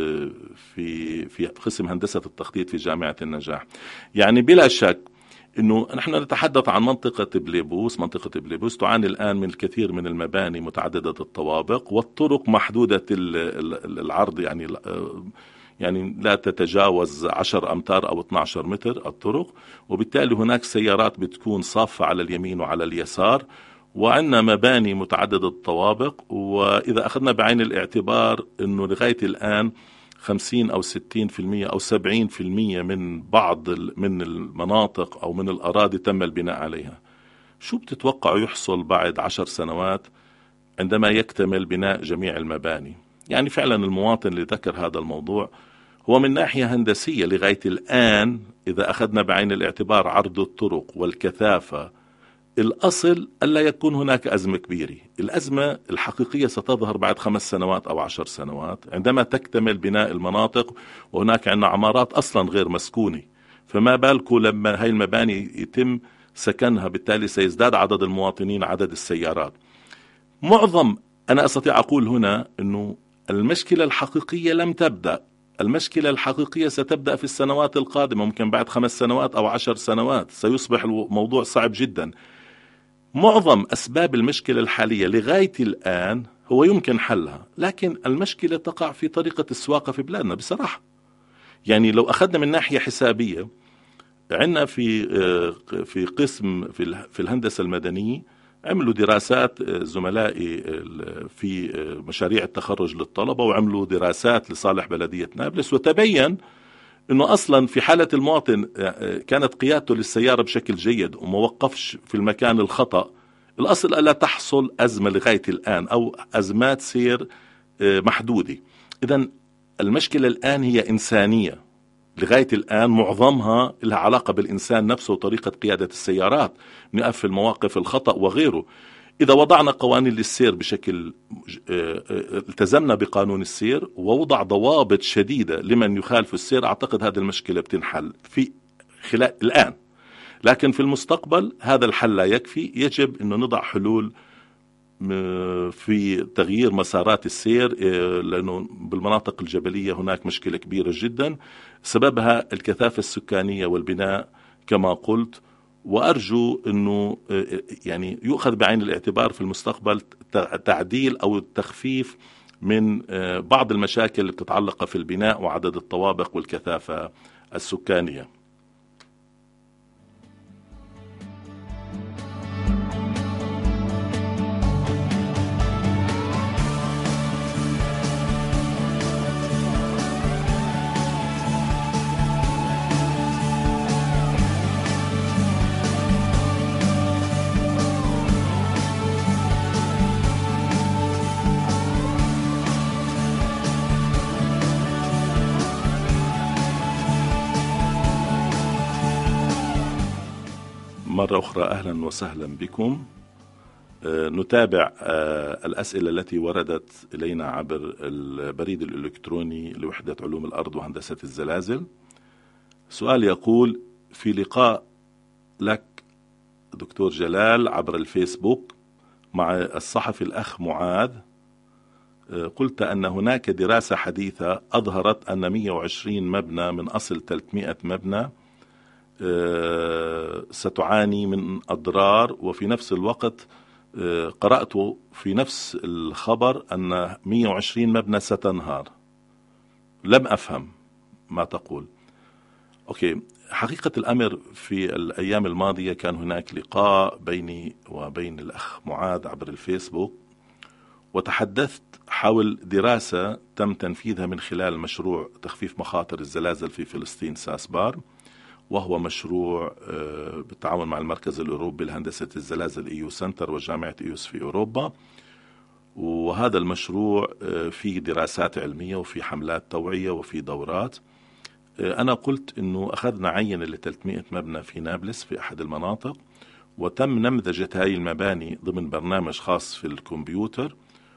في قسم هندسة التخطيط في جامعة النجاح. يعني بلا شك إنه نحن نتحدث عن منطقة بليبوس. منطقة بليبوس تعاني الآن من الكثير من المباني متعددة الطوابق، والطرق محدودة العرض، يعني لا تتجاوز 10 أمتار أو 12 متر الطرق، وبالتالي هناك سيارات بتكون صافة على اليمين وعلى اليسار، وعندنا مباني متعددة الطوابق. وإذا أخذنا بعين الاعتبار أنه لغاية الآن 50 أو 60% أو 70% من بعض من المناطق أو من الأراضي تم البناء عليها، شو بتتوقع يحصل بعد 10 سنوات عندما يكتمل بناء جميع المباني؟ يعني فعلا المواطن اللي ذكر هذا الموضوع هو من ناحية هندسية لغاية الآن إذا أخذنا بعين الاعتبار عرض الطرق والكثافة، الأصل ألا يكون هناك أزمة كبيرة. الأزمة الحقيقية ستظهر بعد 5 سنوات أو 10 سنوات عندما تكتمل بناء المناطق، وهناك عندنا عمارات أصلا غير مسكونة، فما بالكم لما هاي المباني يتم سكنها، بالتالي سيزداد عدد المواطنين، عدد السيارات. أنا أستطيع أقول هنا أنه المشكلة الحقيقية لم تبدأ. المشكلة الحقيقية ستبدأ في السنوات القادمة، ممكن بعد 5 سنوات أو 10 سنوات سيصبح الموضوع صعب جدا. معظم أسباب المشكلة الحالية لغاية الآن هو يمكن حلها، لكن المشكلة تقع في طريقة السواقة في بلادنا بصراحة. يعني لو أخذنا من ناحية حسابية، عندنا في قسم في الهندسة المدنية عملوا دراسات زملائي في مشاريع التخرج للطلبة، وعملوا دراسات لصالح بلدية نابلس، وتبين أنه أصلا في حالة المواطن كانت قيادته للسيارة بشكل جيد وما وقفش في المكان الخطأ، الأصل ألا تحصل أزمة لغاية الآن أو أزمات سير محدودة. إذن المشكلة الآن هي إنسانية لغاية الآن، معظمها لها علاقة بالإنسان نفسه وطريقة قيادة السيارات، نقفل مواقف الخطأ وغيره. إذا وضعنا قوانين للسير بشكل التزمنا بقانون السير ووضع ضوابط شديدة لمن يخالف السير، أعتقد هذه المشكلة بتنحل في خلال الآن. لكن في المستقبل هذا الحل لا يكفي، يجب أن نضع حلول في تغيير مسارات السير، لأنه بالمناطق الجبلية هناك مشكلة كبيرة جدا سببها الكثافة السكانية والبناء كما قلت. وأرجو أنه يعني يؤخذ بعين الاعتبار في المستقبل تعديل أو التخفيف من بعض المشاكل اللي بتتعلق في البناء وعدد الطوابق والكثافة السكانية. مرة أخرى أهلا وسهلا بكم. نتابع الأسئلة التي وردت إلينا عبر البريد الإلكتروني لوحدة علوم الأرض وهندسة الزلازل. سؤال يقول: في لقاء لك دكتور جلال عبر الفيسبوك مع الصحفي الأخ معاذ، قلت أن هناك دراسة حديثة أظهرت أن 120 مبنى من أصل 300 مبنى ستعاني من أضرار، وفي نفس الوقت قرأت في نفس الخبر أن 120 مبنى ستنهار. لم أفهم ما تقول. أوكي، حقيقة الأمر في الأيام الماضية كان هناك لقاء بيني وبين الأخ معاذ عبر الفيسبوك، وتحدثت حول دراسة تم تنفيذها من خلال مشروع تخفيف مخاطر الزلازل في فلسطين ساسبار، وهو مشروع بالتعاون مع المركز الأوروبي لهندسة الزلازل إيو سنتر وجامعة إيوس في أوروبا. وهذا المشروع فيه دراسات علمية وفي حملات توعية وفي دورات. أنا قلت أنه أخذنا عينة ل 300 مبنى في نابلس في أحد المناطق، وتم نمذجة هذه المباني ضمن برنامج خاص في الكمبيوتر،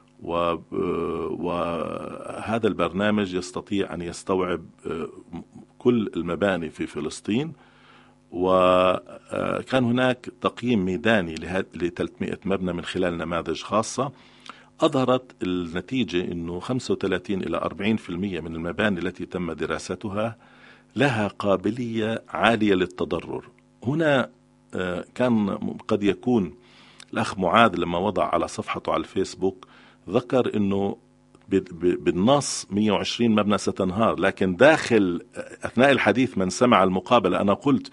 وهذا البرنامج يستطيع أن يستوعب كل المباني في فلسطين، وكان هناك تقييم ميداني ل 300 مبنى من خلال نماذج خاصة. أظهرت النتيجة أنه 35 إلى 40% من المباني التي تم دراستها لها قابلية عالية للتضرر. هنا كان قد يكون الأخ معاذ لما وضع على صفحته على الفيسبوك ذكر أنه بالنص 120 مبنى ستنهار، لكن داخل أثناء الحديث من سمع المقابلة أنا قلت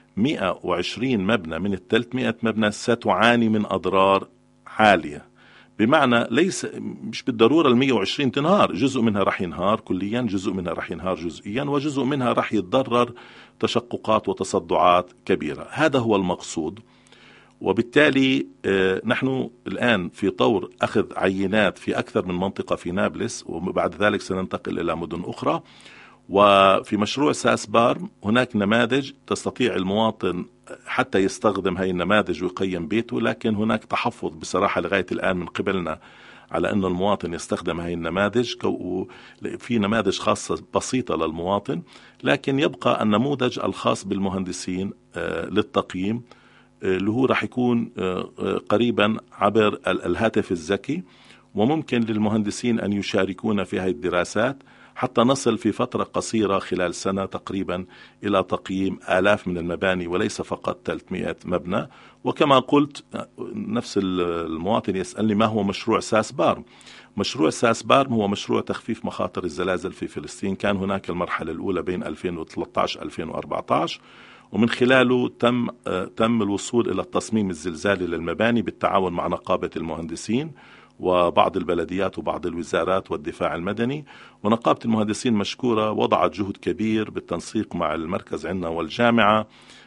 120 مبنى من 300 مبنى ستعاني من أضرار عالية، بمعنى ليس مش بالضرورة 120 تنهار، جزء منها رح ينهار كليا، جزء منها رح ينهار جزئيا، وجزء منها رح يتضرر تشققات وتصدعات كبيرة. هذا هو المقصود. وبالتالي نحن الآن في طور أخذ عينات في أكثر من منطقة في نابلس، وبعد ذلك سننتقل إلى مدن أخرى. وفي مشروع ساسبارم هناك نماذج تستطيع المواطن حتى يستخدم هاي النماذج ويقيم بيته، لكن هناك تحفظ بصراحة لغاية الآن من قبلنا على أن المواطن يستخدم هاي النماذج. في نماذج خاصة بسيطة للمواطن، لكن يبقى النموذج الخاص بالمهندسين للتقييم اللي هو راح يكون قريبا عبر الهاتف الذكي، وممكن للمهندسين أن يشاركون في هذه الدراسات حتى نصل في فترة قصيرة خلال سنة تقريبا إلى تقييم آلاف من المباني وليس فقط 300 مبنى. وكما قلت نفس المواطن يسألني ما هو مشروع ساسبارم. مشروع ساسبارم هو مشروع تخفيف مخاطر الزلازل في فلسطين. كان هناك المرحلة الأولى بين 2013-2014، ومن خلاله تم الوصول إلى التصميم الزلزالي للمباني بالتعاون مع نقابة المهندسين وبعض البلديات وبعض الوزارات والدفاع المدني. ونقابة المهندسين مشكورة وضعت جهد كبير بالتنسيق مع المركز عندنا والجامعة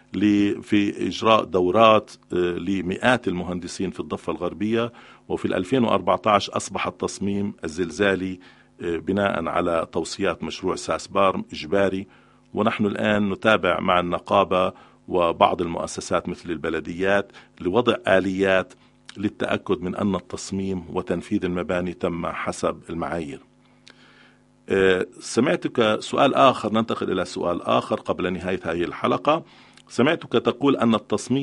في إجراء دورات لمئات المهندسين في الضفة الغربية. وفي 2014 أصبح التصميم الزلزالي بناء على توصيات مشروع ساسبارم إجباري، ونحن الآن نتابع مع النقابة وبعض المؤسسات مثل البلديات لوضع آليات للتأكد من أن التصميم وتنفيذ المباني تم حسب المعايير. سمعتك سؤال آخر، ننتقل إلى سؤال آخر قبل نهاية هذه الحلقة. سمعتك تقول أن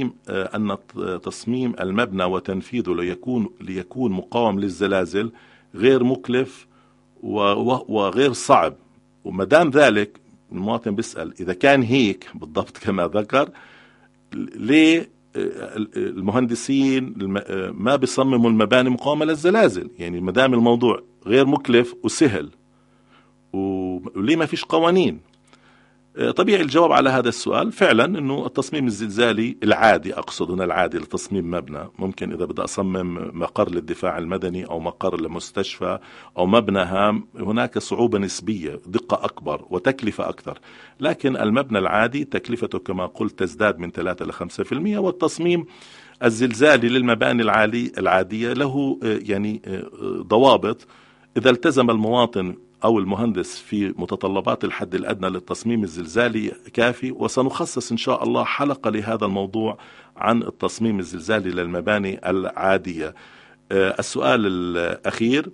تصميم المبنى وتنفيذه ليكون مقاوم للزلازل غير مكلف وغير صعب. ومدام ذلك المواطن بيسأل إذا كان هيك بالضبط كما ذكر، ليه المهندسين ما بيصمموا المباني مقاومة للزلازل؟ يعني مدام الموضوع غير مكلف وسهل وليه ما فيش قوانين؟ طبيعي الجواب على هذا السؤال فعلا انه التصميم الزلزالي العادي، اقصد هنا العادي لتصميم مبنى، ممكن اذا بدي اصمم مقر للدفاع المدني او مقر لمستشفى او مبنى هام هناك صعوبة نسبية، دقة اكبر وتكلفة اكثر. لكن المبنى العادي تكلفته كما قلت تزداد من 3 إلى 5%. والتصميم الزلزالي للمباني العادية له يعني ضوابط. اذا التزم المواطن أو المهندس في متطلبات الحد الأدنى للتصميم الزلزالي كافي. وسنخصص إن شاء الله حلقة لهذا الموضوع عن التصميم الزلزالي للمباني العادية. السؤال الأخير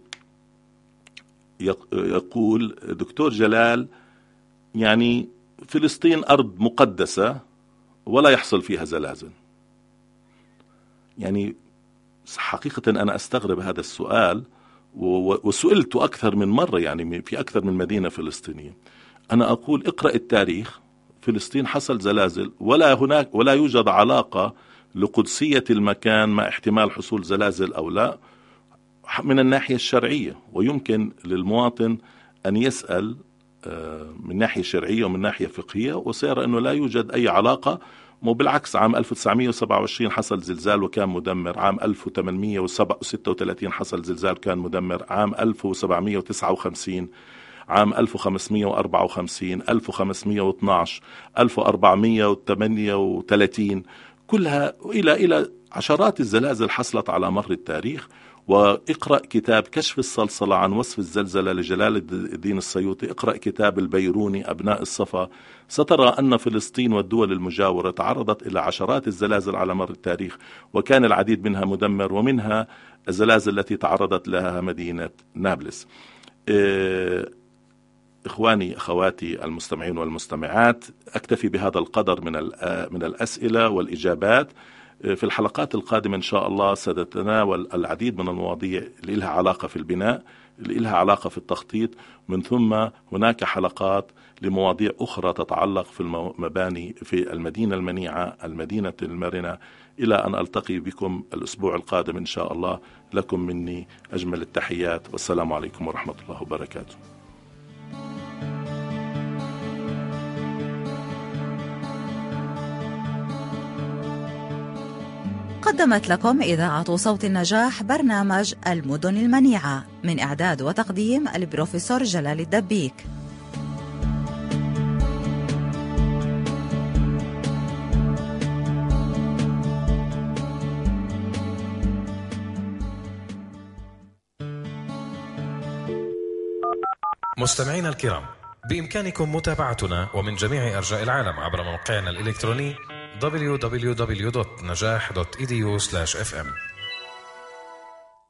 يقول دكتور جلال، يعني فلسطين أرض مقدسة ولا يحصل فيها زلازل. يعني حقيقة أنا أستغرب هذا السؤال، وسئلت أكثر من مرة يعني في أكثر من مدينة فلسطينية. أنا أقول اقرأ التاريخ، فلسطين حصل زلازل ولا يوجد علاقة لقدسية المكان مع احتمال حصول زلازل أو لا من الناحية الشرعية. ويمكن للمواطن أن يسأل من ناحية شرعية ومن ناحية فقهية وسيرى أنه لا يوجد أي علاقة. وبالعكس عام 1927 حصل زلزال وكان مدمر، عام 1836 حصل زلزال كان مدمر، عام 1759، عام 1554، 1512، 1438، كلها إلى عشرات الزلازل حصلت على مر التاريخ. واقرأ كتاب كشف الصلصلة عن وصف الزلزلة لجلال الدين السيوطي، اقرأ كتاب البيروني أبناء الصفا، سترى أن فلسطين والدول المجاورة تعرضت إلى عشرات الزلازل على مر التاريخ، وكان العديد منها مدمر، ومنها الزلازل التي تعرضت لها مدينة نابلس. إخواني أخواتي المستمعين والمستمعات، أكتفي بهذا القدر من الأسئلة والإجابات. في الحلقات القادمة إن شاء الله سنتناول العديد من المواضيع اللي لها علاقة في البناء، اللي لها علاقة في التخطيط، من ثم هناك حلقات لمواضيع أخرى تتعلق في المباني في المدينة المنيعة، المدينة المرنة. إلى أن ألتقي بكم الأسبوع القادم إن شاء الله، لكم مني أجمل التحيات، والسلام عليكم ورحمة الله وبركاته. قدمت لكم إذاعة صوت النجاح برنامج المدن المنيعة، من إعداد وتقديم البروفيسور جلال الدبيك. مستمعينا الكرام، بإمكانكم متابعتنا ومن جميع أرجاء العالم عبر موقعنا الإلكتروني www.najah.edu/fm.